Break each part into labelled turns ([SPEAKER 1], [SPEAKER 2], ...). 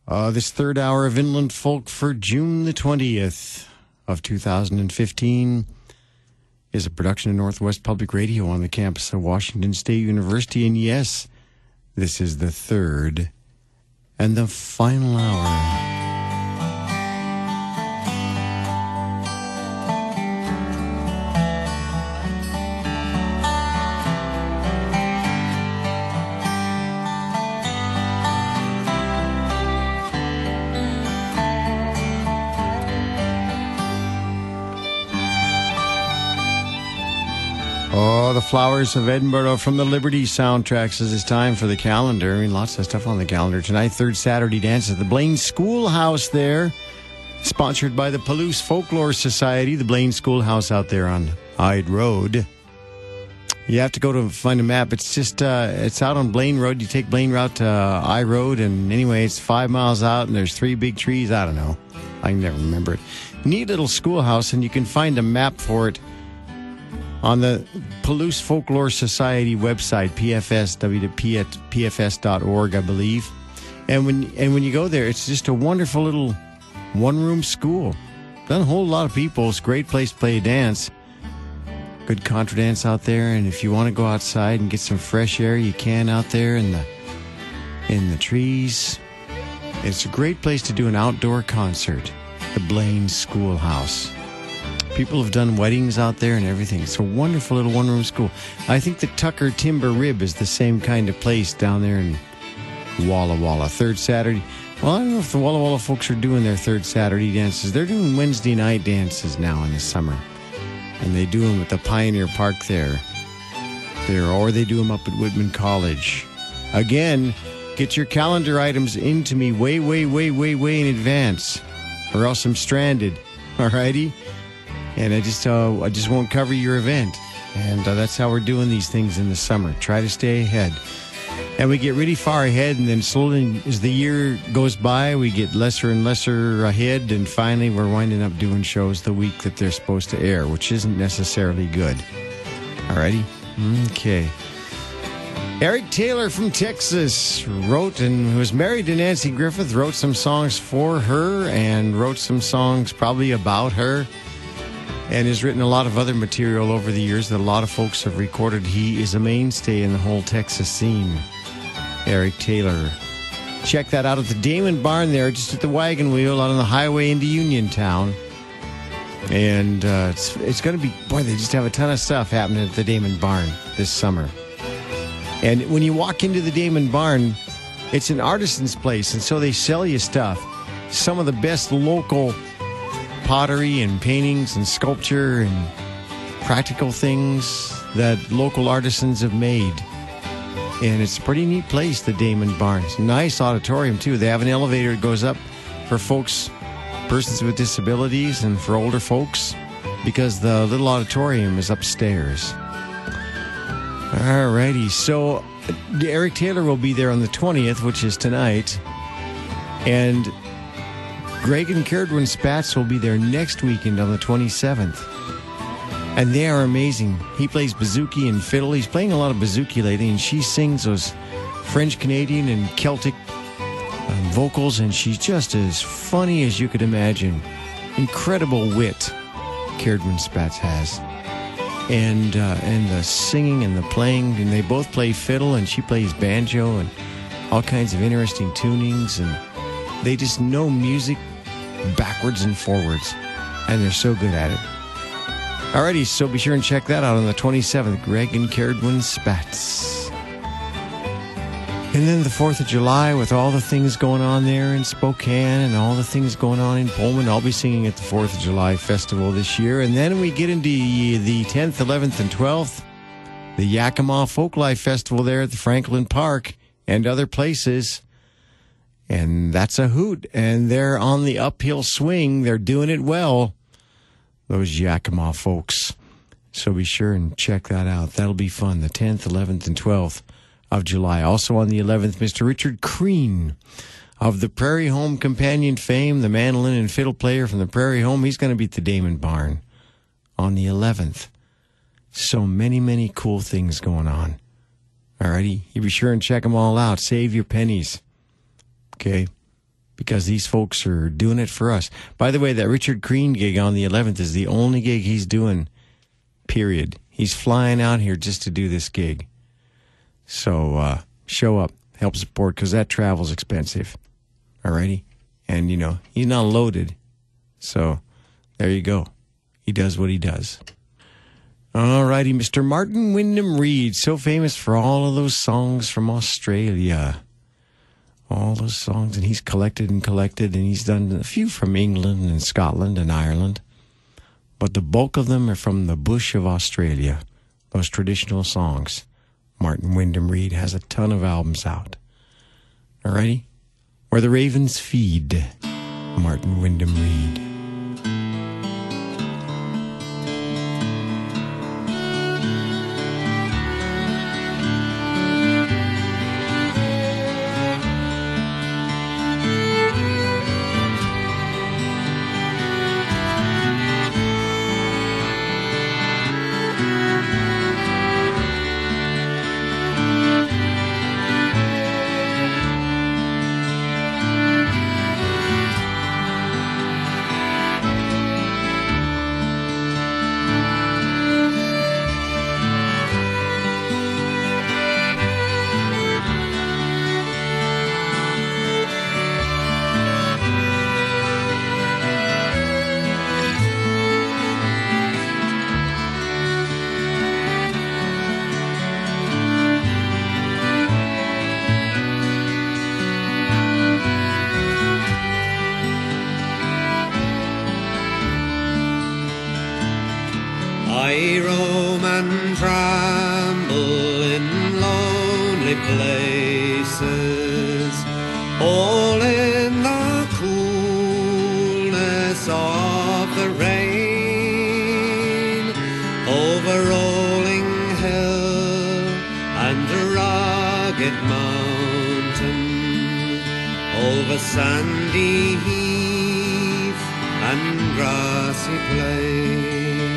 [SPEAKER 1] This third hour of Inland Folk for June the 20th of 2015 is a production of Northwest Public Radio on the campus of Washington State University. And yes, this is the third and the final hour. Oh, the Flowers of Edinburgh from the Liberty soundtracks as it's time for the calendar. I mean, lots of stuff on the calendar tonight. Third Saturday dance at the Blaine Schoolhouse there. Sponsored by the Palouse Folklore Society, the Blaine Schoolhouse out there on Hyde Road. You have to go to find a map. It's just, it's out on Blaine Road. You take Blaine Route to I Road, and anyway, it's 5 miles out, and there's 3 big trees. I don't know. I can never remember it. Neat little schoolhouse, and you can find a map for it on the Palouse Folklore Society website, pfs.org, I believe. And when you go there, it's just a wonderful little one-room school. Not a whole lot of people. It's a great place to play a dance. Good contra dance out there, and if you want to go outside and get some fresh air, you can out there in the trees. It's a great place to do an outdoor concert, the Blaine Schoolhouse. People have done weddings out there and everything. It's a wonderful little one-room school. I think the Tucker Timber Rib is the same kind of place down there in Walla Walla. Third Saturday. Well, I don't know if the Walla Walla folks are doing their third Saturday dances. They're doing Wednesday night dances now in the summer. And they do them at the Pioneer Park there. Or they do them up at Whitman College. Again, get your calendar items into me way in advance, or else I'm stranded. All righty? And I just won't cover your event. And that's how we're doing these things in the summer. Try to stay ahead. And we get really far ahead, and then slowly as the year goes by, we get lesser and lesser ahead, and finally we're winding up doing shows the week that they're supposed to air, which isn't necessarily good. Alrighty? Okay. Eric Taylor from Texas wrote, and who was married to Nancy Griffith, wrote some songs for her and wrote some songs probably about her. And has written a lot of other material over the years that a lot of folks have recorded. He is a mainstay in the whole Texas scene, Eric Taylor. Check that out at the Damon Barn there, just at the Wagon Wheel out on the highway into Uniontown. And it's going to be, boy, they just have a ton of stuff happening at the Damon Barn this summer. And when you walk into the Damon Barn, it's an artisan's place, and so they sell you stuff. Some of the best local pottery and paintings and sculpture and practical things that local artisans have made. And it's a pretty neat place, the Damon Barn. It's a nice auditorium, too. They have an elevator that goes up for persons with disabilities and for older folks, because the little auditorium is upstairs. All righty. So Eric Taylor will be there on the 20th, which is tonight. And Greg and Kerdwin Spatz will be there next weekend on the 27th. And they are amazing. He plays bouzouki and fiddle. He's playing a lot of bouzouki lately, and she sings those French-Canadian and Celtic vocals, and she's just as funny as you could imagine. Incredible wit Kerdwin Spatz has. And the singing and the playing, and they both play fiddle, and she plays banjo and all kinds of interesting tunings, and they just know music backwards and forwards, and they're so good at it. Alrighty, so be sure and check that out on the 27th, Greg and Kerdwin Spatz. And then the 4th of July, with all the things going on there in Spokane and all the things going on in Pullman, I'll be singing at the 4th of July Festival this year. And then we get into the 10th, 11th, and 12th, the Yakima Folklife Festival there at the Franklin Park and other places. And that's a hoot. And they're on the uphill swing. They're doing it well, those Yakima folks. So be sure and check that out. That'll be fun. The 10th, 11th, and 12th of July. Also on the 11th, Mr. Richard Crean of the Prairie Home Companion fame, the mandolin and fiddle player from the Prairie Home. He's going to be at the Damon Barn on the 11th. So many cool things going on. Alrighty. You be sure and check them all out. Save your pennies. Okay. because these folks are doing it for us. By the way, that Richard Green gig on the 11th is the only gig he's doing, period. He's flying out here just to do this gig. So show up, help support, because that travel's expensive. Alrighty? And, you know, he's not loaded. So there you go. He does what he does. Alrighty, Mr. Martin Wyndham Reed, so famous for all of those songs from Australia. All those songs, and he's collected, and he's done a few from England and Scotland and Ireland. But the bulk of them are from the bush of Australia, those traditional songs. Martin Wyndham Reed has a ton of albums out. Alrighty? Where the Ravens Feed, Martin Wyndham Reed.
[SPEAKER 2] I roam and ramble in lonely places, all in the coolness of the rain, over rolling hill and rugged mountain, over sandy heath and grassy plain.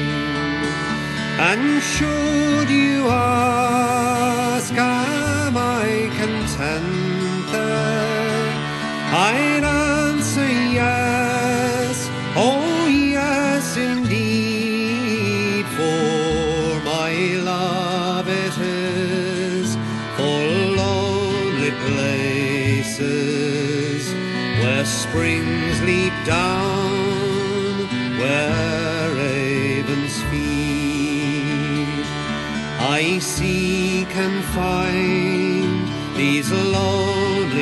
[SPEAKER 2] And should you ask, am I content there? I'd answer yes, oh yes indeed, for my love it is for lonely places where springs leap down, where ravens feed. I seek and find these lonely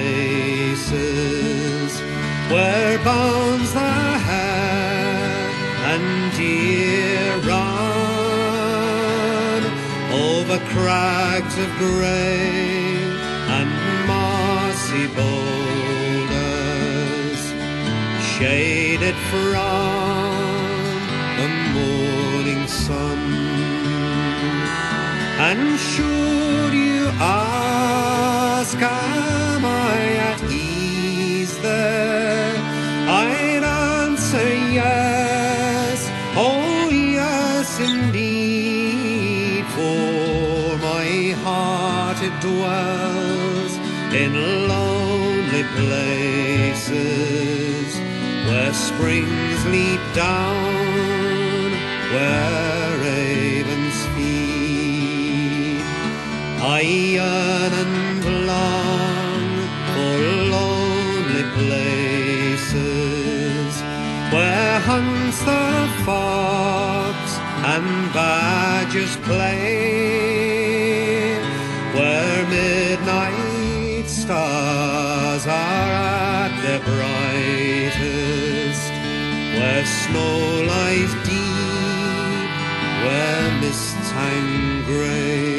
[SPEAKER 2] places where bounds the hare and deer run over crags of grey and mossy boulders, shaded from the morning sun. And should you ask, am I at ease there? I'd answer yes, oh yes indeed, for my heart it dwells in lonely places where springs leap down, where ravens feed. I yearn and long for lonely places where hunts the fox and badgers play, where midnight stars are at their brightest, where snow lies deep, where mists hang grey.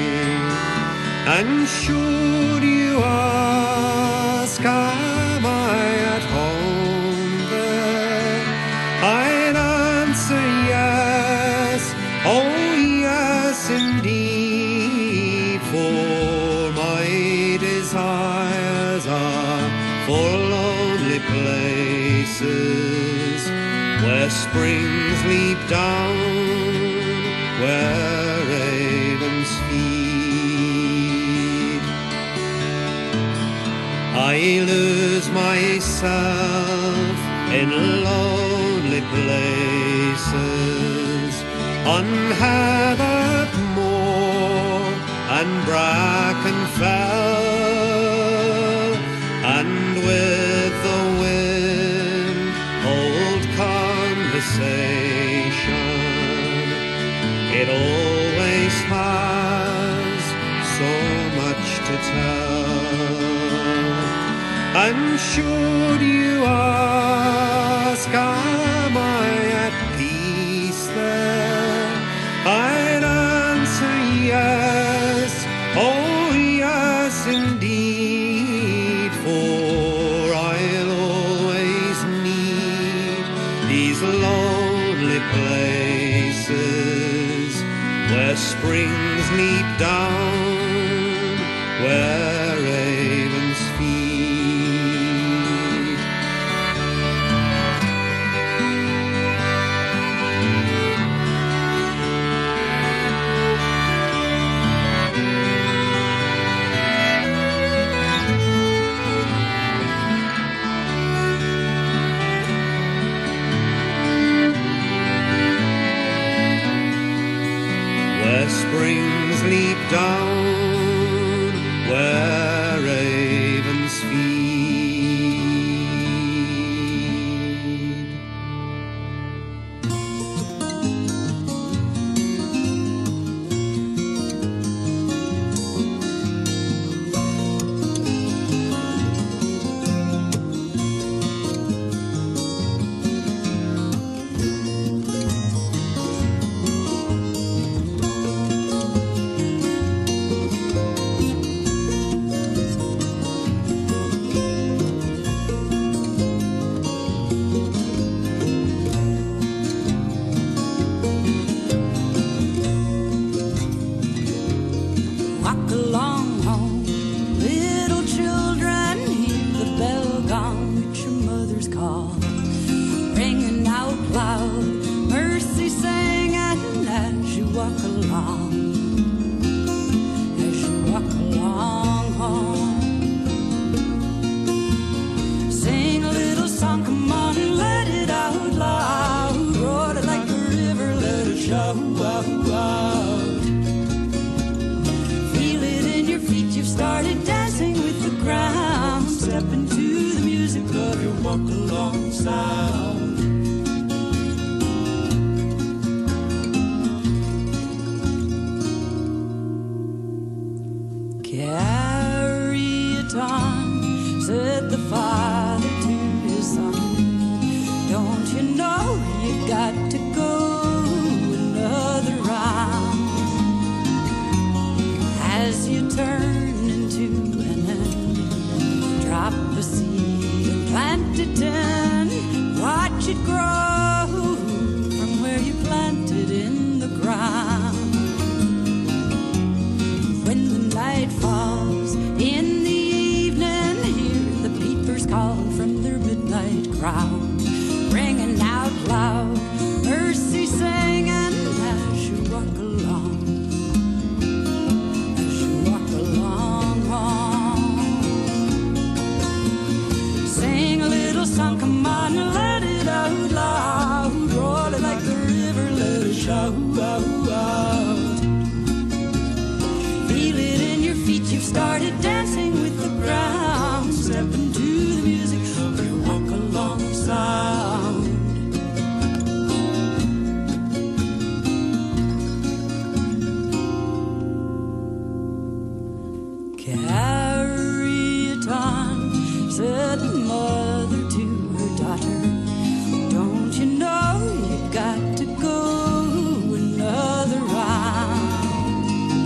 [SPEAKER 2] And should you ask, am I at home there? I'd answer yes, oh yes indeed, for my desires are for lonely places where springs leap down, where ravens feed. I lose myself in lonely places on Haddocks Moor and Bracken Fell, and with the wind hold conversation. It always has so much to tell. And should you ask, am I at peace there? I'd answer yes, oh yes indeed, for I'll always need these lonely places where springs leap down, where ravens feed. Where springs leap down, where ravens feed.
[SPEAKER 3] Walk along home, little children, hear the bell gong, it's your mother's call, ringing out loud, mercy singing as you walk along, as you walk along home. Sing a little song, come on and let it out loud, roar it like a river, let it shout out. You've started dancing with the ground. Step into the music of your walk along sound. Carry it on, said the father to his son. Don't you know you got to go another round? As you turn drop a seed and plant it in, watch it grow from where you planted in the ground. When the night falls in the evening, hear the peepers calling from their midnight crown, ringing out loud, mercy singing as you walk along. Song, come on and let it out loud, roll it like the river, let it shout out. Feel it in your feet, you've started dancing with the ground. Step into the music of your walk along sound. Carry it on, said the mother to her daughter. Don't you know you got to go another round?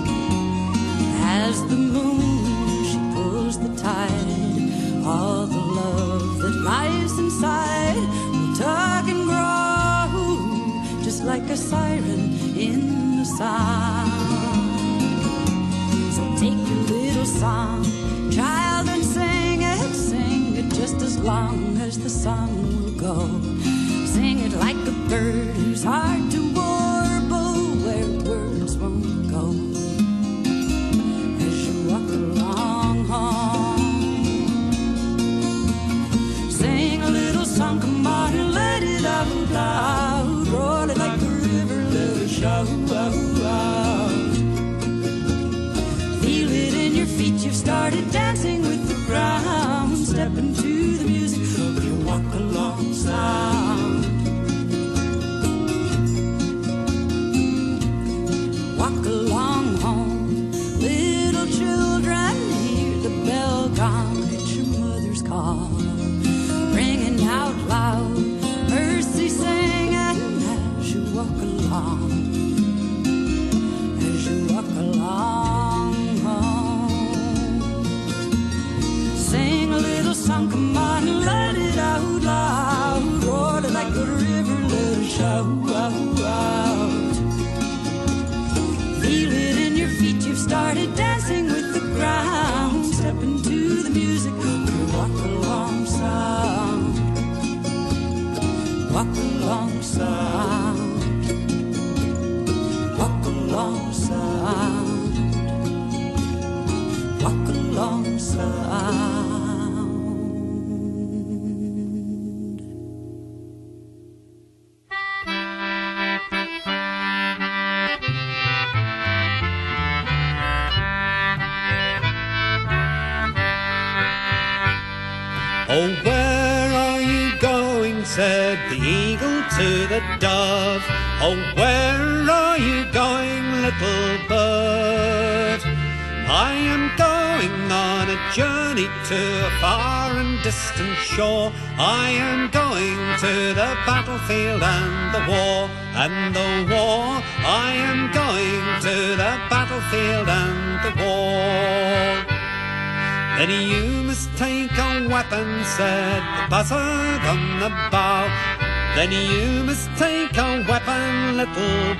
[SPEAKER 3] As the moon, she pulls the tide, all the love that lies inside will tug and grow, just like a siren in the sound. So take your little song, child, and sing it just as long as the sun will go. Sing it like a bird who's hard to warble, where words won't go. As you walk along home, started dancing with the ground. Step into the music of your walk-along sound. Walk along home, little children, hear the bell gong. It's your mother's call, ringing out loud, mercy singing as you walk along, as you walk along home. Sing a little song, come on and let it out loud, roar it like a river, let it shout out. Feel it in your feet, you've started dancing with the ground. Step into the music of your walk-along sound. Walk-along sound. Walk-along sound. Walk-along sound.
[SPEAKER 2] Oh, where are you going, said the eagle to the dove. Oh, where are you going, little bird? I am going on a journey to a far and distant shore. I am going to the battlefield and the war, and the war. I am going to the battlefield and the war. Then you must take a weapon, said the buzzard on the bough. Then you must take a weapon, little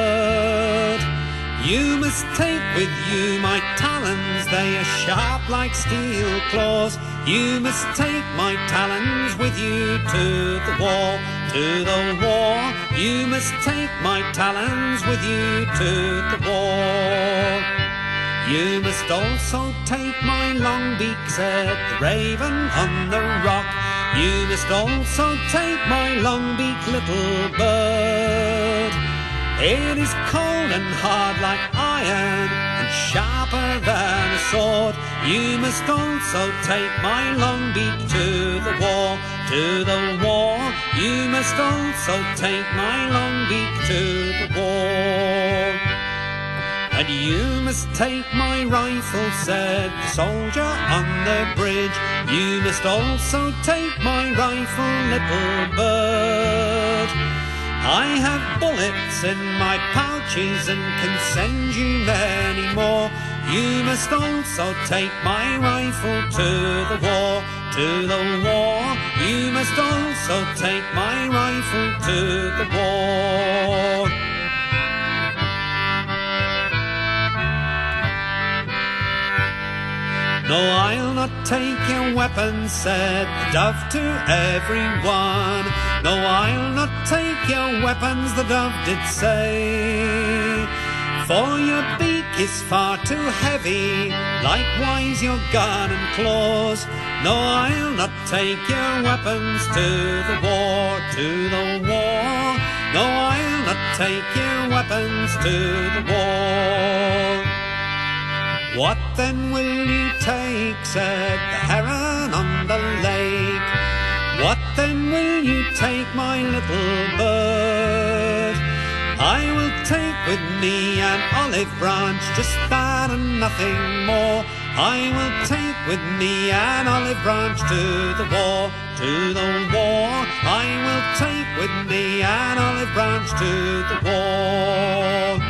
[SPEAKER 2] bird. You must take with you my talons, they are sharp like steel claws. You must take my talons with you to the war, to the war. You must take my talons with you to the war. You must also take my long beak, said the raven on the rock. You must also take my long beak, little bird. It is cold and hard like iron, and sharper than a sword. You must also take my long beak to the war, to the war. You must also take my long beak to the war. And you must take my rifle, said the soldier on the bridge. You must also take my rifle, little bird. I have bullets in my pouches and can send you many more. You must also take my rifle to the war, to the war. You must also take my rifle to the war. No, I'll not take your weapons, said the dove to everyone. No, I'll not take your weapons, the dove did say. For your beak is far too heavy, likewise your gun and claws. No, I'll not take your weapons to the war, to the war. No, I'll not take your weapons to the war. What then will you take, said the heron on the lake. What then will you take, my little bird? I will take with me an olive branch, just that and nothing more. I will take with me an olive branch to the war, to the war. I will take with me an olive branch to the war.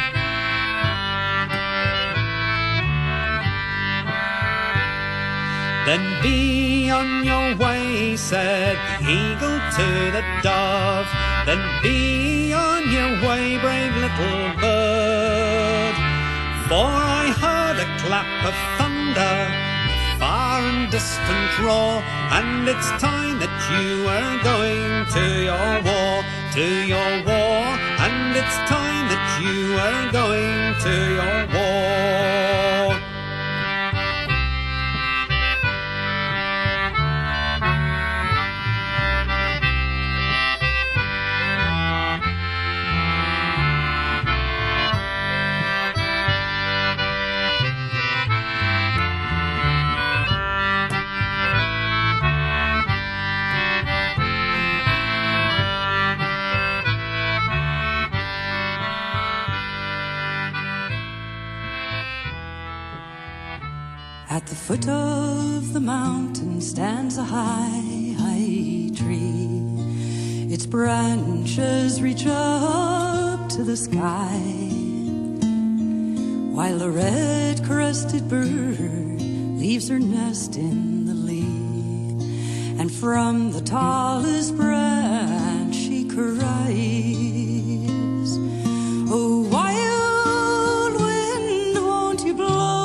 [SPEAKER 2] Then be on your way, said the eagle to the dove. Then be on your way, brave little bird. For I heard a clap of thunder, a far and distant roar, and it's time that you were going to your war, to your war. And it's time that you were going to your war.
[SPEAKER 3] mountain stands a high, high tree. Its branches reach up to the sky, while the red-crested bird leaves her nest in the lee. And from the tallest branch she cries, "Oh, wild wind, won't you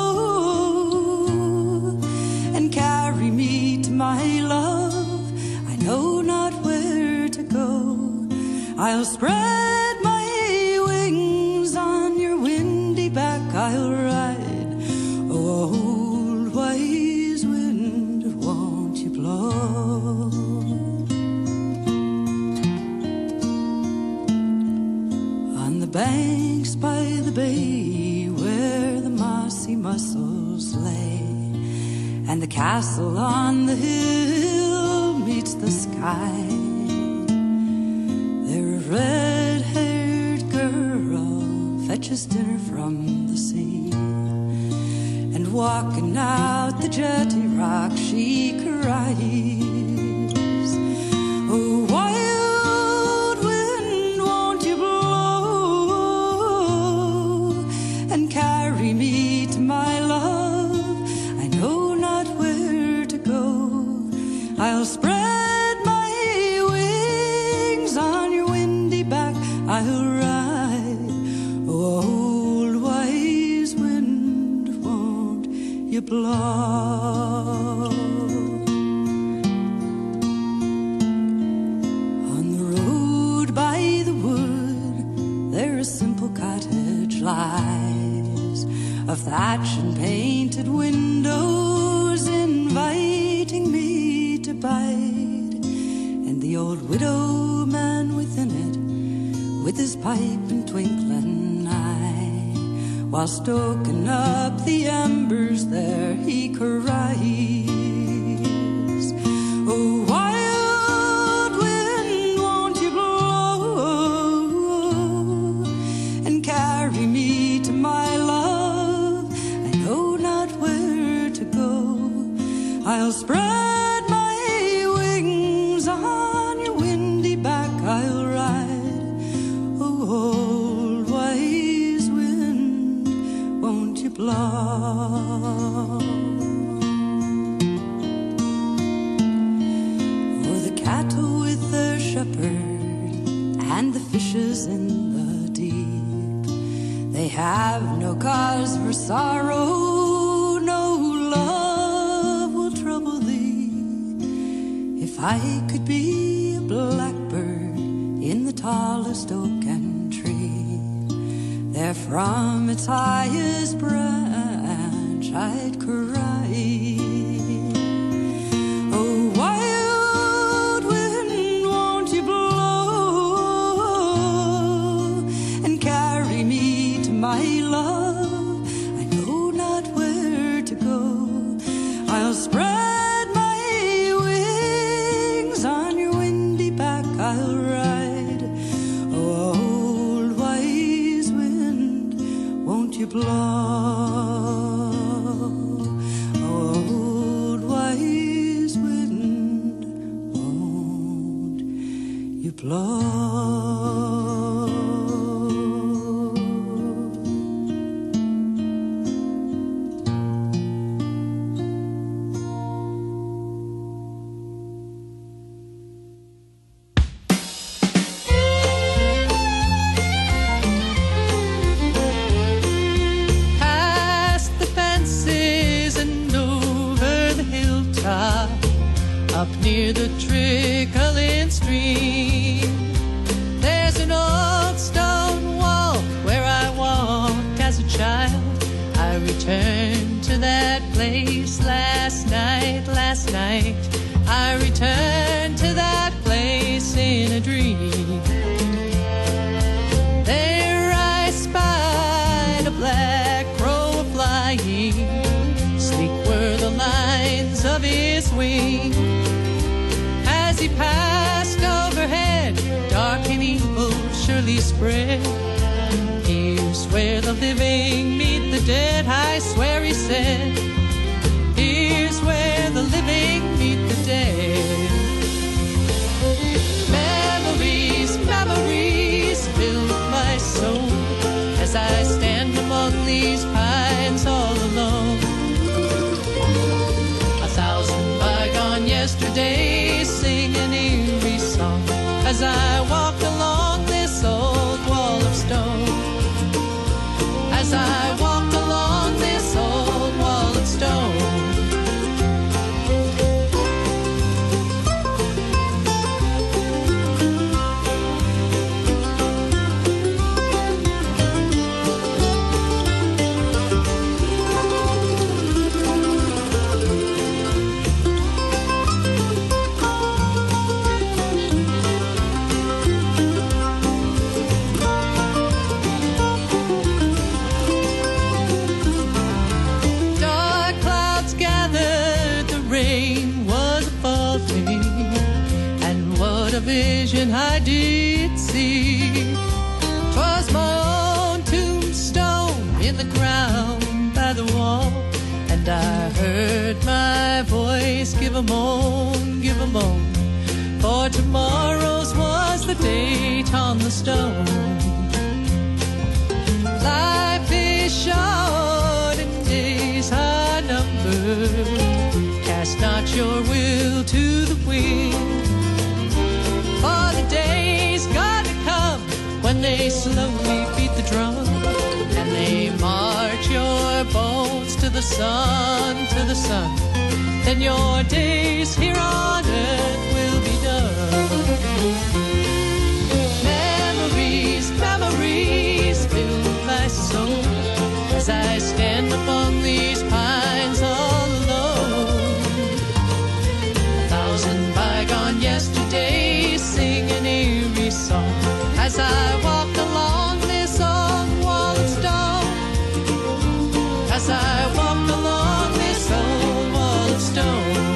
[SPEAKER 3] blow and carry me to my love? I know not where to go. I'll spread my wings on your windy back. I'll ride, oh, old wise wind, won't you blow?" On the banks by the bay, where the mossy mussels lay, and the castle on the hill meets the sky, there a red-haired girl fetches dinner from the sea, and walking out the jetty rock she cries, "Oh, wild wind, won't you blow and carry me to my love? I know not where to go. I'll spread my wings on your windy back. I'll ride, oh, old wise wind, won't you blow?" On the road by the wood, there a simple cottage lies, of thatch and painted windows, inviting me to bide. And the old widow man within it, with his pipe and twinkling eye, while stoking up the embers there he cries, "Oh, wild wind, won't you blow and carry me to my love? I know not where to go. I'll spread my wings on your windy back. I'll ride, oh, old wise wind, won't you blow?" For the cattle with their shepherd and the fishes in the deep, they have no cause for sorrow, no love will trouble thee. If I could be a blackbird in the tallest oak and tree, there from its highest branch I'd cry, "Oh, wild wind, won't you blow and carry me to my love? I know not where to go. I'll spread my wings on your windy back. I'll ride, oh, old wise wind, won't you blow? Old wise wind, won't you blow?"
[SPEAKER 4] Past the fences and over the hilltop, up near the trickling stream, there's an old stone wall where I walked as a child. I returned to that place last night. I returned to that place in a dream. There I spied a black crow flying, sleek were the lines of his wing. As he passed overhead, dark and evil surely spread. Here's where the living meet the dead, I swear he said. Here's where the living as I walked along this old wall of stone. As I walked along this old wall of stone. Vision I did see. 'Twas my own tombstone in the ground by the wall, and I heard my voice give a moan, give a moan. For tomorrow's was the date on the stone. Life is short and days are numbered. Cast not your will to the wind. For the day's gonna come when they slowly beat the drum, and they march your bones to the sun, to the sun. Then your days here on earth will be done. Memories, memories fill my soul as I stand upon these pines all alone. 1,000 bygone yesterdays sing an eerie song as I walk along this old wall of stone. As I walk along this old wall of stone.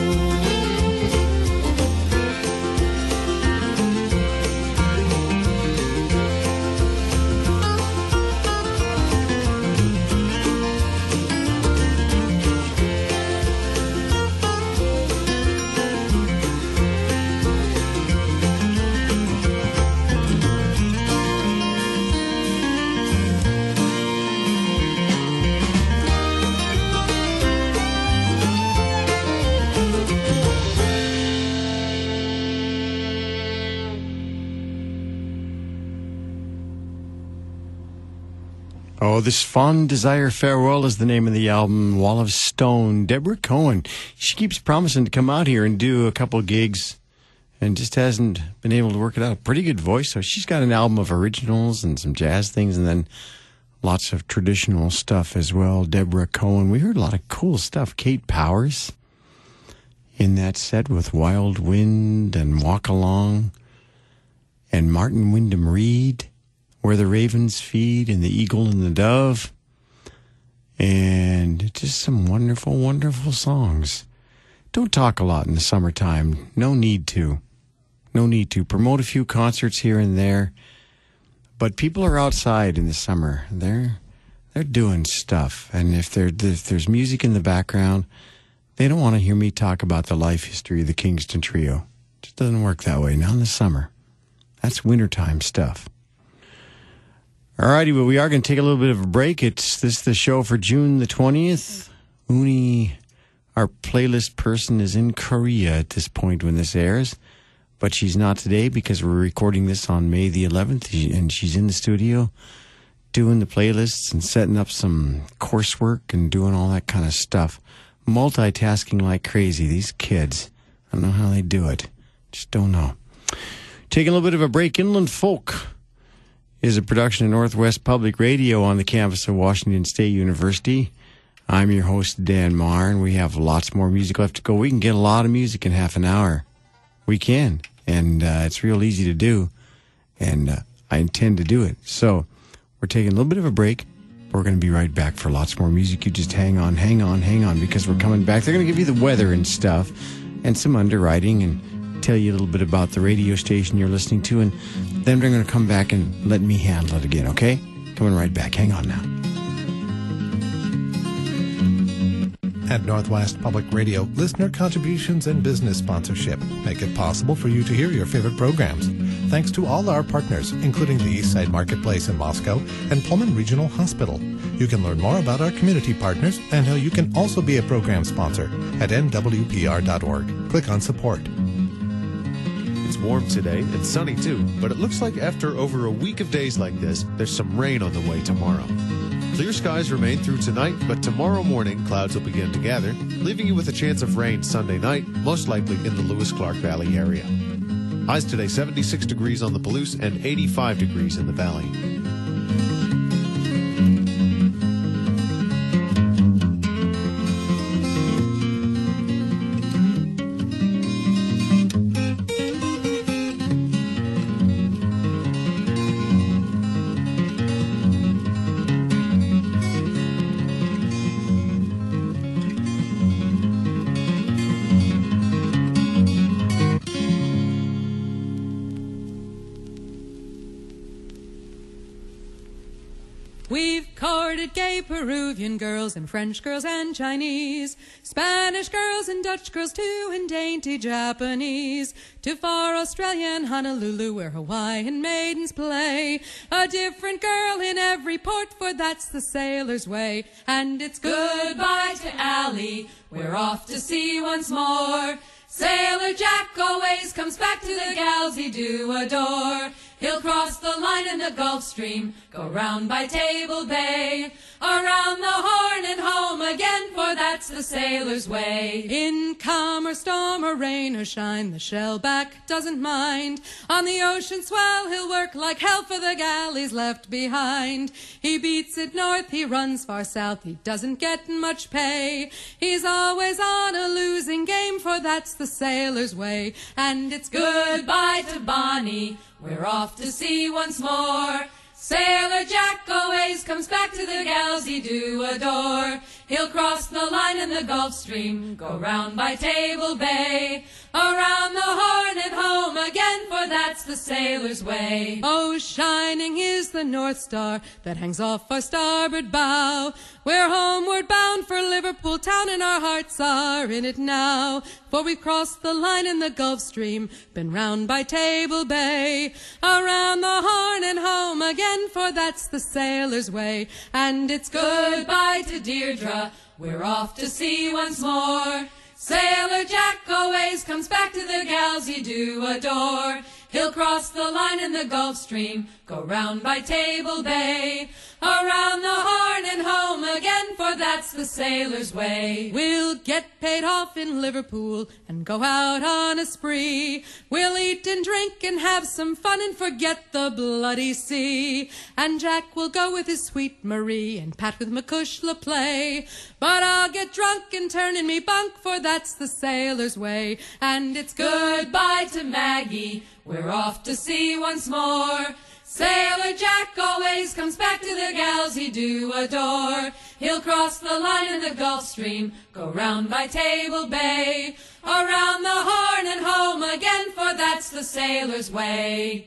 [SPEAKER 1] Oh, This Fond Desire Farewell is the name of the album, Wall of Stone. Deborah Cohen, she keeps promising to come out here and do a couple gigs and just hasn't been able to work it out. A pretty good voice, so she's got an album of originals and some jazz things and then lots of traditional stuff as well. Deborah Cohen, we heard a lot of cool stuff. Kate Powers in that set with Wild Wind and Walk Along, and Martin Wyndham Reed, Where the Ravens Feed, and The Eagle and the Dove, and just some wonderful, wonderful songs. Don't talk a lot in the summertime. No need to. No need to. Promote a few concerts here and there, but people are outside in the summer. They're doing stuff, and if there's music in the background, they don't want to hear me talk about the life history of the Kingston Trio. It just doesn't work that way. Not in the summer. That's wintertime stuff. Alrighty, but we are going to take a little bit of a break. This is the show for June the 20th. Uni, our playlist person, is in Korea at this point when this airs, but she's not today because we're recording this on May the 11th, and she's in the studio doing the playlists and setting up some coursework and doing all that kind of stuff. Multitasking like crazy. These kids, I don't know how they do it. Just don't know. Taking a little bit of a break. Inland Folk is a production of Northwest Public Radio on the campus of Washington State University. I'm your host, Dan Marr, and we have lots more music left to go. We can get a lot of music in half an hour. We can, and it's real easy to do, and I intend to do it. So we're taking a little bit of a break. We're going to be right back for lots more music. You just hang on, because we're coming back. They're going to give you the weather and stuff, and some underwriting, and tell you a little bit about the radio station you're listening to, and then they're going to come back and let me handle it again, okay? Coming right back. Hang on now.
[SPEAKER 5] At Northwest Public Radio, listener contributions and business sponsorship make it possible for you to hear your favorite programs. Thanks to all our partners, including the Eastside Marketplace in Moscow and Pullman Regional Hospital. You can learn more about our community partners and how you can also be a program sponsor at nwpr.org. Click on support.
[SPEAKER 6] It's warm today and sunny too, but it looks like after over a week of days like this, there's some rain on the way tomorrow. Clear skies remain through tonight, but tomorrow morning clouds will begin to gather, leaving you with a chance of rain Sunday night, most likely in the Lewis-Clark Valley area. Highs today 76 degrees on the Palouse and 85 degrees in the valley.
[SPEAKER 4] We've courted gay Peruvian girls and French girls and Chinese, Spanish girls and Dutch girls too, and dainty Japanese, to far Australia and Honolulu where Hawaiian maidens play. A different girl in every port, for that's the sailor's way. And it's goodbye to Allie, we're off to sea once more. Sailor Jack always comes back to the gals he do adore. He'll cross the line in the Gulf Stream, go round by Table Bay, around the Horn and home again, for that's the sailor's way. In calm or storm or rain or shine, the shellback doesn't mind. On the ocean swell he'll work like hell for the gal he's left behind. He beats it north, he runs far south, he doesn't get much pay. He's always on a losing game, for that's the sailor's way. And it's goodbye to Bonnie, we're off to sea once more. Sailor Jack always comes back to the gals he do adore. He'll cross the line in the Gulf Stream, go round by Table Bay, around the Horn and home again, for that's the sailor's way. Oh, shining is the North Star that hangs off our starboard bow. We're homeward bound for Liverpool town, and our hearts are in it now. For we've crossed the line in the Gulf Stream, been round by Table Bay, around the Horn and home again, for that's the sailor's way. And it's goodbye to Deirdre, we're off to sea once more. Sailor Jack always comes back to the gals he do adore. He'll cross the line in the Gulf Stream, go round by Table Bay, around the Horn and home again, for that's the sailor's way. We'll get paid off in Liverpool and go out on a spree. We'll eat and drink and have some fun and forget the bloody sea. And Jack will go with his sweet Marie and Pat with McCushla play. But I'll get drunk and turn in me bunk, for that's the sailor's way. And it's goodbye to Maggie, we're off to sea once more. Sailor Jack always comes back to the gals he do adore. He'll cross the line in the Gulf Stream, go round by Table Bay, around the Horn and home again, for that's the sailor's way.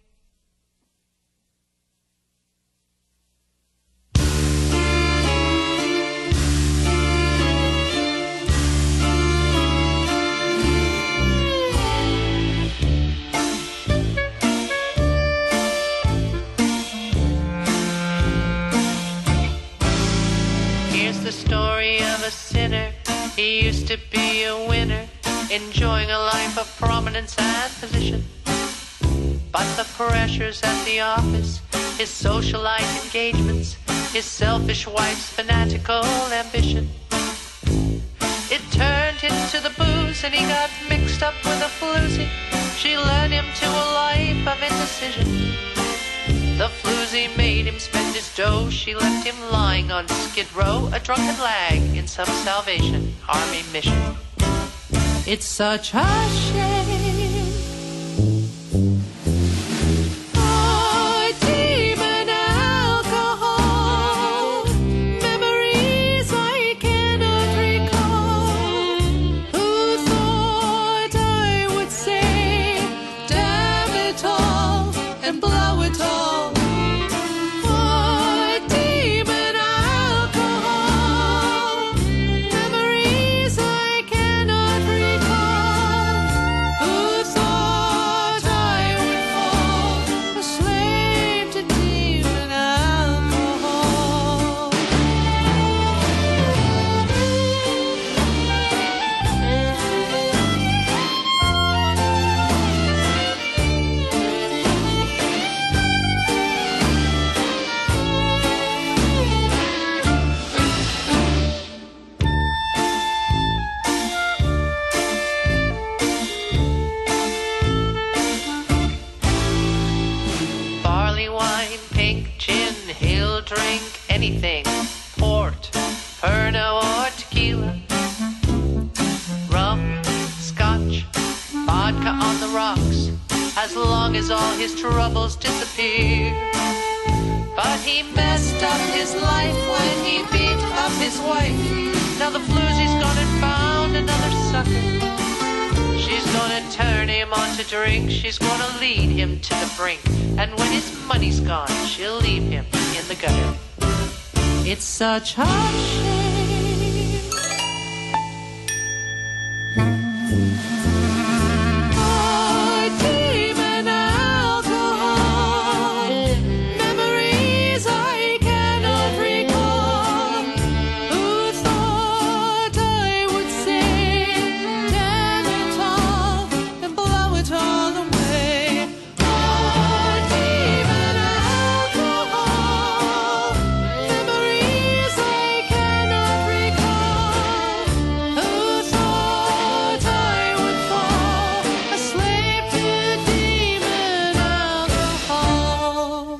[SPEAKER 7] The story of a sinner. He used to be a winner, enjoying a life of prominence and position. But the pressures at the office, his socialite engagements, his selfish wife's fanatical ambition, it turned into the booze, and he got mixed up with a floozy. She led him to a life of indecision. The floozy made him spend his dough. She left him lying on Skid Row, a drunken lag in some Salvation Army mission.
[SPEAKER 4] It's such a shame. Oh, demon alcohol, memories I cannot recall. Who thought I would say, damn it all, and blow it all?
[SPEAKER 7] anything. Port, Pernod or tequila. Rum, scotch, vodka on the rocks, as long as all his troubles disappear. But he messed up his life when he beat up his wife. Now the floozy's gone and found another sucker. She's gonna turn him on to drink, she's gonna lead him to the brink, and when his money's gone, she'll leave him in the gutter. It's such a shame. Oh, demon alcohol, memories I cannot recall. Who thought I would sing, stand tall and blow it all away? Oh, demon alcohol, memories I cannot recall. Who thought I would fall a slave to demon alcohol?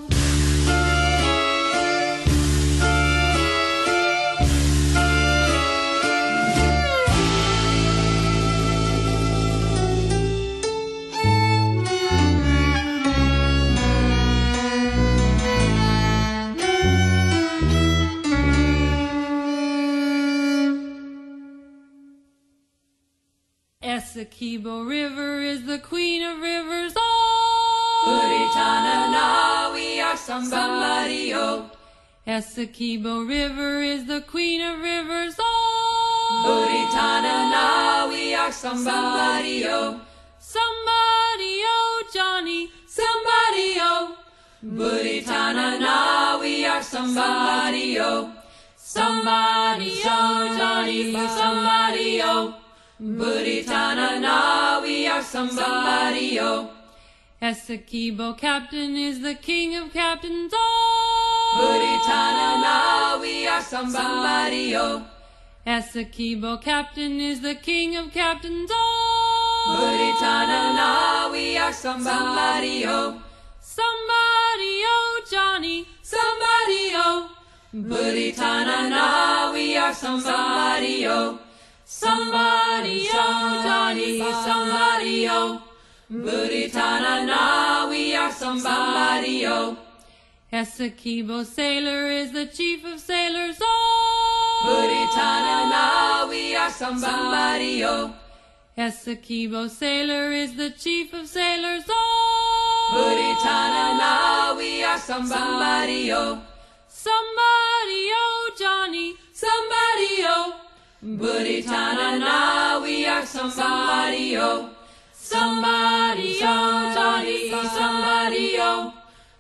[SPEAKER 8] Essequibo River is the queen of rivers. Oh, Puritanana, we are somebody. Oh, Essequibo River is the queen of rivers. Oh, Puritanana, we are somebody. Oh, somebody. Oh, Johnny, somebody. Oh, Puritanana, we are somebody. Oh, somebody. Oh, Johnny, somebody. Oh, Puritanana, we are somebody, oh. Essequibo captain is the king of captains, oh. Puritanana, we are somebody, oh. Essequibo captain is the king of captains, oh. Puritanana, we are somebody, oh. Somebody, oh, Johnny, somebody, oh. Puritanana, we are somebody, oh. Somebody, oh, Johnny, somebody, oh. Puritanana, we are somebody, oh. Essequibo sailor is the chief of sailors, oh. Puritanana, we are somebody, oh. Essequibo sailor is the chief of sailors, oh. Puritanana, we are somebody, oh. Somebody, oh, Johnny, somebody, oh. Puritanana, we are somebody, oh. Somebody, oh, Johnny, somebody, oh.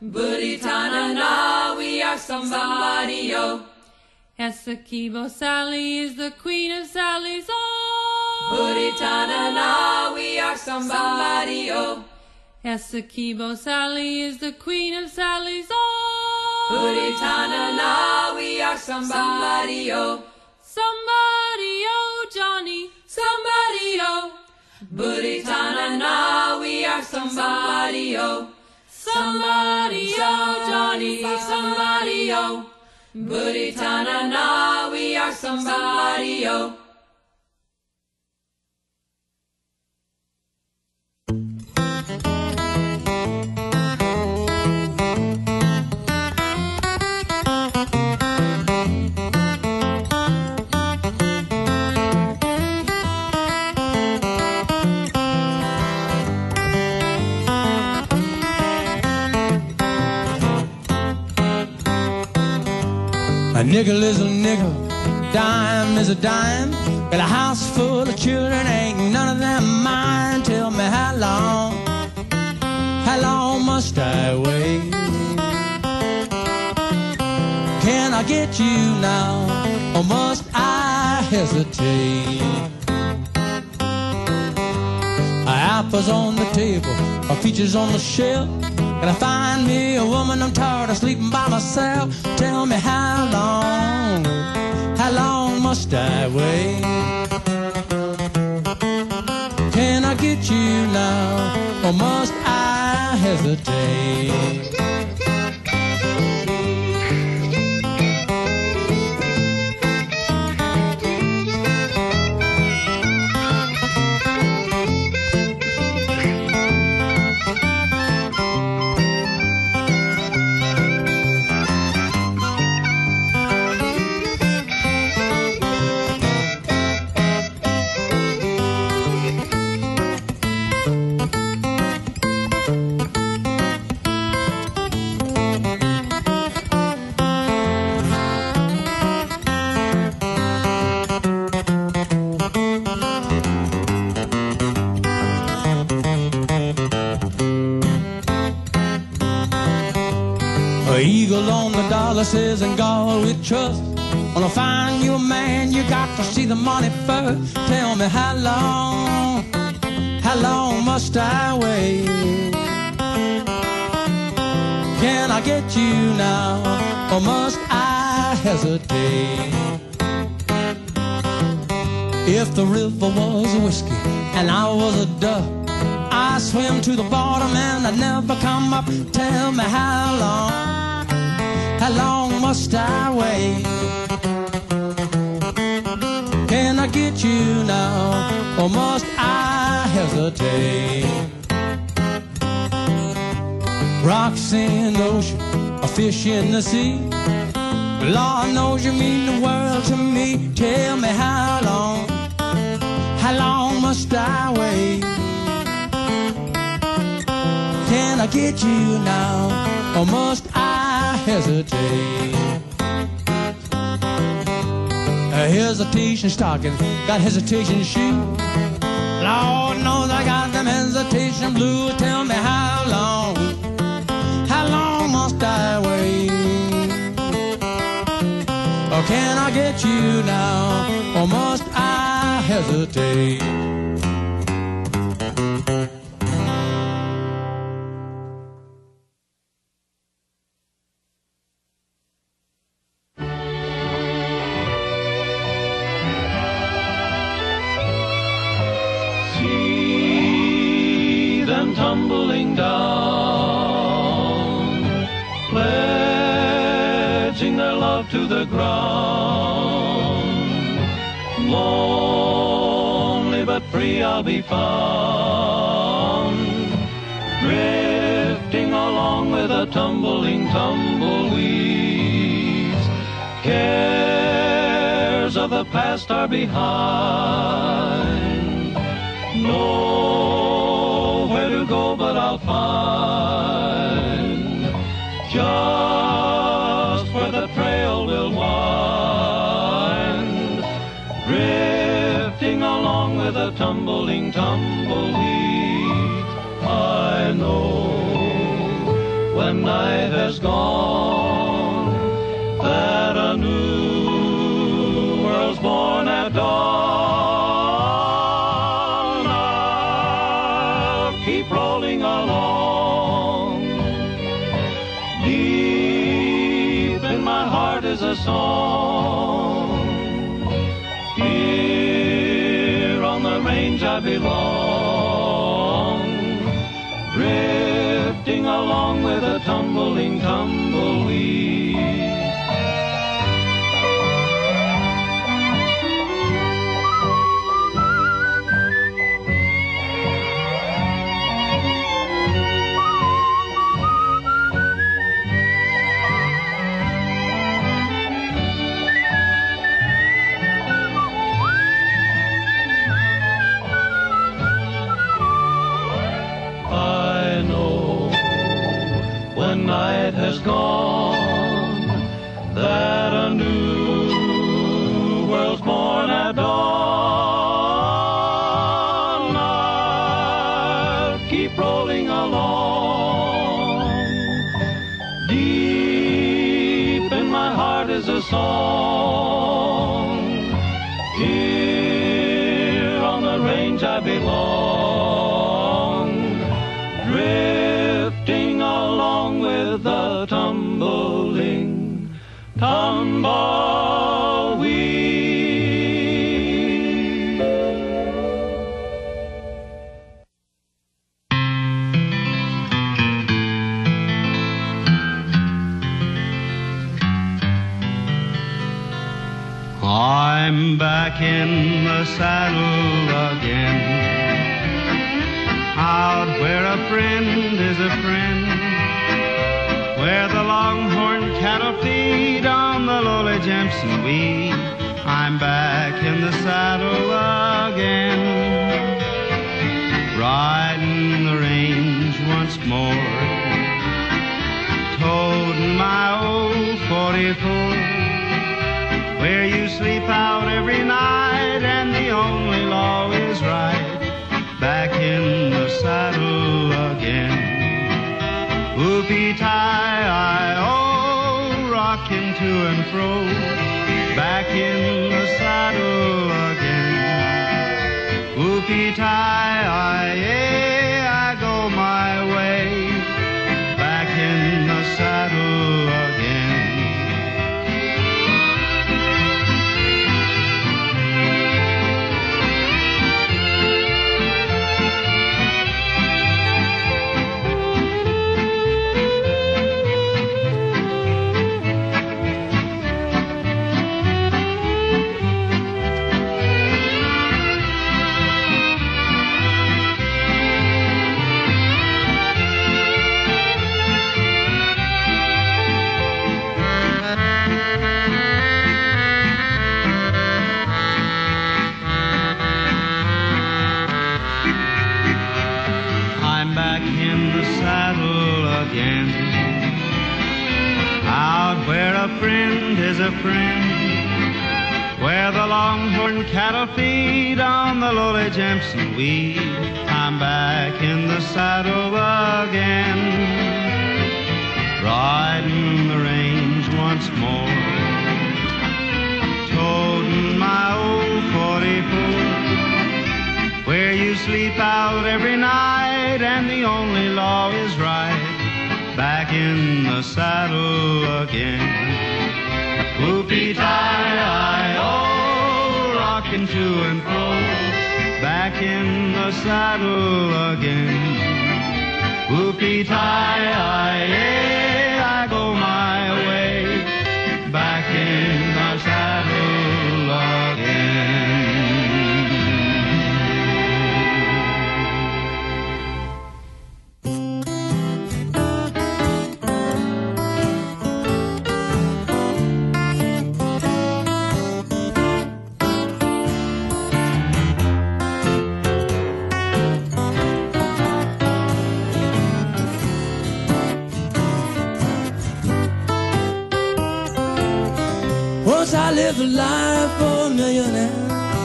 [SPEAKER 8] Puritanana, we are somebody, oh. Essequibo Sally is the queen of sallies, oh. Puritanana, we are somebody, oh. Essequibo Sally is the queen of sallies, oh. Puritanana, we are somebody, oh. Somebody, oh, Johnny, somebody, oh. Puritanana, we are somebody, oh. Somebody, oh, Johnny, somebody, oh. Puritanana, we are somebody, oh.
[SPEAKER 9] A nickel is a nickel, dime is a dime. Got a house full of children, ain't none of them mine. Tell me how long must I wait? Can I get you now, or must I hesitate? Apples on the table, or peaches on the shelf. Gotta find me a woman, I'm tired of sleeping by myself. Tell me how long must I wait? Can I get you now, or must I hesitate? eagle on the dollar says, in God we trust. Wanna find you a man, you got to see the money first. Tell me how long must I wait? Can I get you now, or must I hesitate? If the river was a whiskey and I was a duck, I swim to the bottom and I'd never come up. Tell me how long must I wait? Can I get you now, or must I hesitate? Rocks in the ocean, a fish in the sea. Lord knows you mean the world to me. Tell me how long must I wait? Can I get you now, or must I hesitate? Hesitation stockings, got hesitation shoes. Lord knows I got them hesitation blues. Tell me how long must I wait? Or can I get you now, or must I hesitate?
[SPEAKER 10] Tumbling down, pledging their love to the ground. Lonely but free I'll be found, drifting along with the tumbling tumbleweeds. Cares of the past are behind. Nowhere to go but I'll find just where the trail will wind, drifting along with the tumbling tumbleweed. I know when night has gone that a new world's born at dawn. Rolling along, deep in my heart is a song. Here on the range I belong, drifting along with a tumbling tumbleweed. Night has gone, that a new world's born at dawn. I'll keep rolling along, deep in my heart is a song. Here on the range I belong, drifting along with the tumbling tumbleweed.
[SPEAKER 2] I'm back in the saddle again, out where a friend is a friend, where the longhorn cattle feed on the lowly Jemson weed. I'm back in the saddle again, riding the range once more, toting my old 44, where you sleep out every night and the only law is right. Back in the saddle again, whoopie-tie, I
[SPEAKER 11] to and fro, back in the saddle again. Whoopie-tie-I-ay, I go my way, back in the saddle again. Where a friend is a friend, where the longhorn cattle feed on the lowly Jemson weed, I'm back in the saddle again, riding the range once more, toting my old 44, where you sleep out every night and the only law is right. Back in the saddle again. Whoopie-tie-I-oh, rocking to and fro, back in the saddle again. Whoopie-tie-I-ay, I go my way, back in the saddle again.
[SPEAKER 9] Once I lived a life for a millionaire,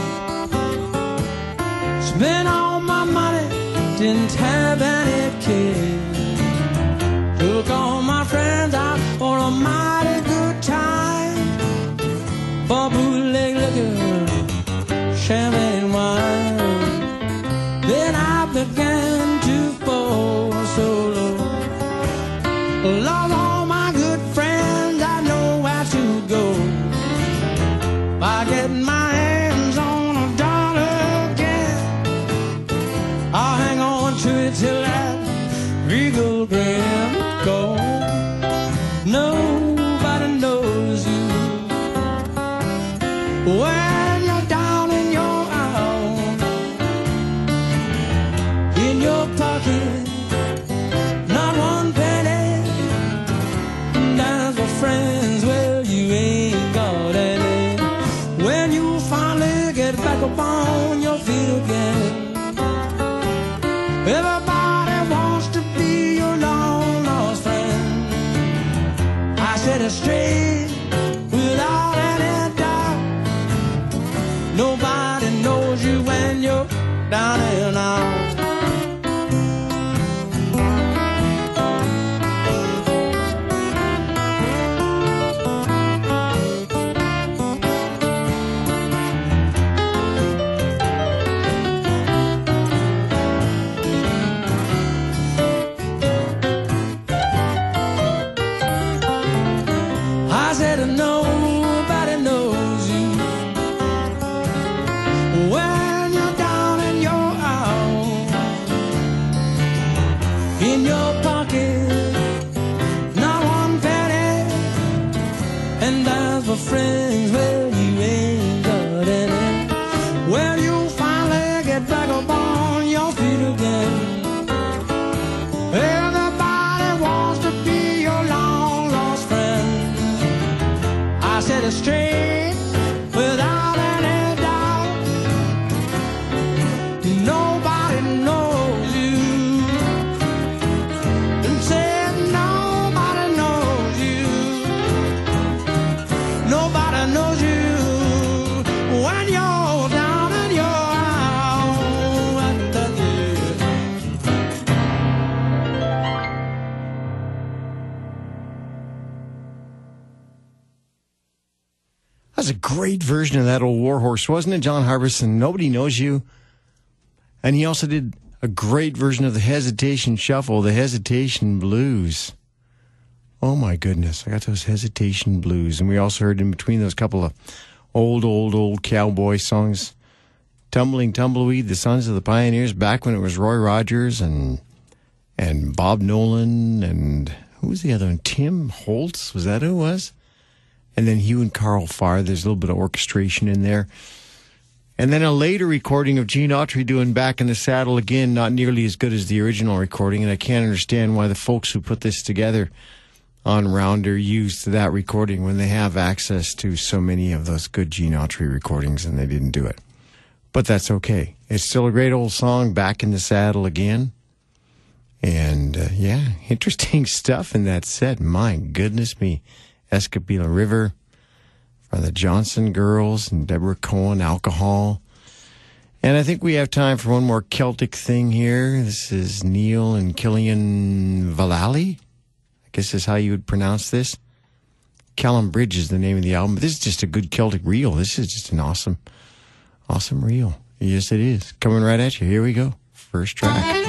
[SPEAKER 9] spent all my money, didn't have any care. Took all my friends out for a mighty good time, for bootleg liquor, champagne wine. Then I began to fall so low. Lost all my good friends, I know where to go. By getting my hands on a dollar again, I'll hang on to it till that regal grin goes. Nobody knows you when you're down in your hour, in your pocket, not one penny, and as for friends, well, you ain't got any. When you finally get back up on your feet again, everybody wants to be your long lost friend. I said it straight, without any doubt. Nobody knows you when you're down and out. Nobody knows you when you're down in your house, in your pocket, not one penny, and as for friends, well, you ain't got any. Well, you finally get back up on your feet again. Everybody wants to be your long lost friend. I said it straight, without any doubt. Nobody knows you, and said nobody knows you. Nobody
[SPEAKER 1] was a great version of that old Warhorse, wasn't it, John Harbison? Nobody Knows You. And he also did a great version of the Hesitation Shuffle, the Hesitation Blues. Oh, my goodness. I got those Hesitation Blues. And we also heard in between those couple of old cowboy songs, Tumbling Tumbleweed, The Sons of the Pioneers, back when it was Roy Rogers and Bob Nolan, and who was the other one? Tim Holtz, was that who it was? And then Hugh and Carl Farr. There's a little bit of orchestration in there. And then a later recording of Gene Autry doing Back in the Saddle again, not nearly as good as the original recording, and I can't understand why the folks who put this together on Rounder used that recording when they have access to so many of those good Gene Autry recordings, and they didn't do it. But that's okay. It's still a great old song, Back in the Saddle again. And, interesting stuff in that set. My goodness me. Escapila River from the Johnson Girls and Deborah Cohen, Alcohol. And I think we have time for one more Celtic thing here. This is Neil and Killian Vallely. I guess is how you would pronounce this. Callum Bridge is the name of the album. But this is just a good Celtic reel. This is just an awesome reel. Yes, it is. Coming right at you. Here we go. First track.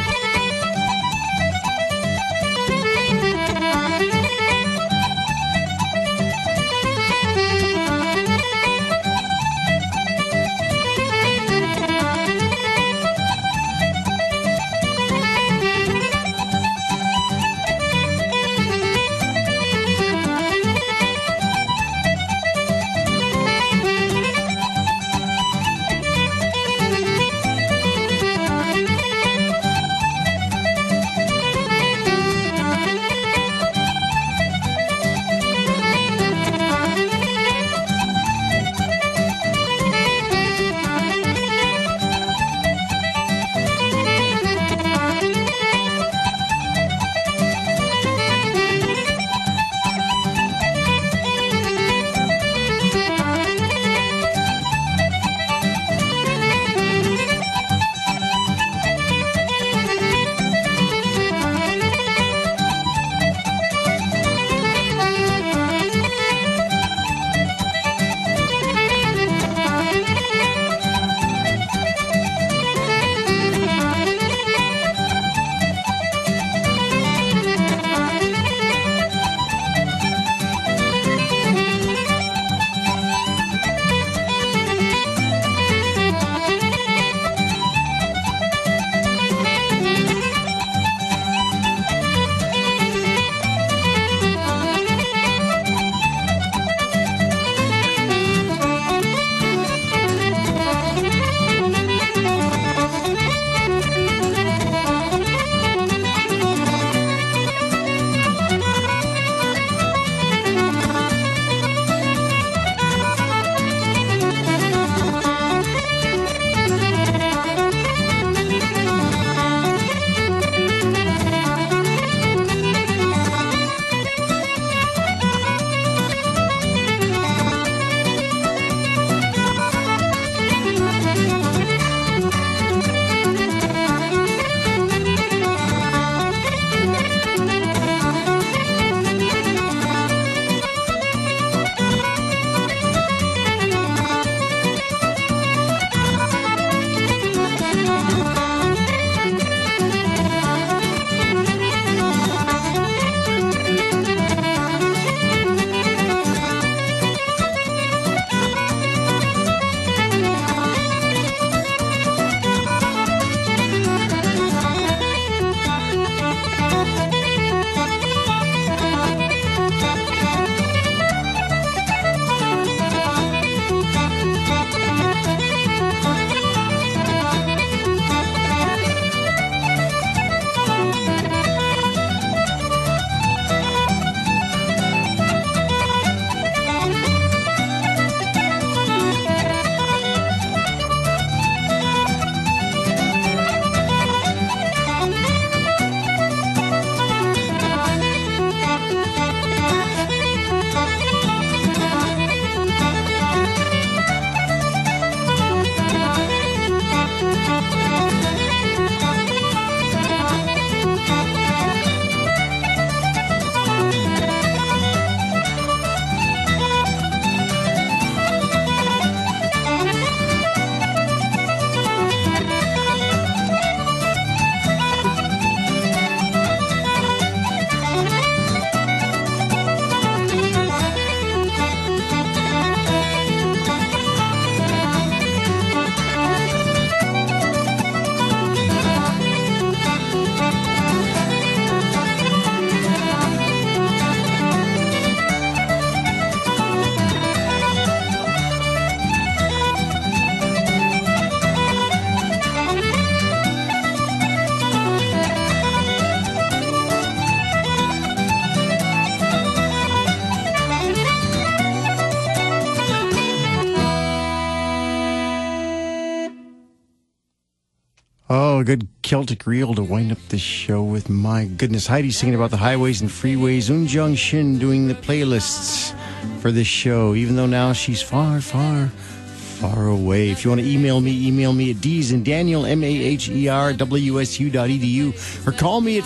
[SPEAKER 1] good Celtic reel to wind up the show with. My goodness, Heidi singing about the highways and freeways. Un Jung Shin doing the playlists for this show, even though now she's far, far, far away. If you want to email me at DSandDaniel, MAHERWSU.edu, or call me at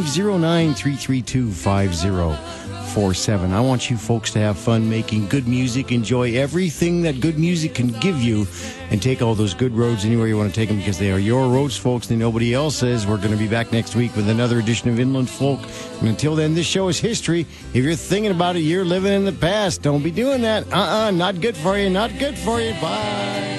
[SPEAKER 1] 509-332-5047. I want you folks to have fun making good music, enjoy everything that good music can give you, and take all those good roads anywhere you want to take them, because they are your roads, folks, and nobody else's. We're going to be back next week with another edition of Inland Folk. And until then, this show is history. If you're thinking about it, you're living in the past. Don't be doing that. Not good for you. Not good for you. Bye.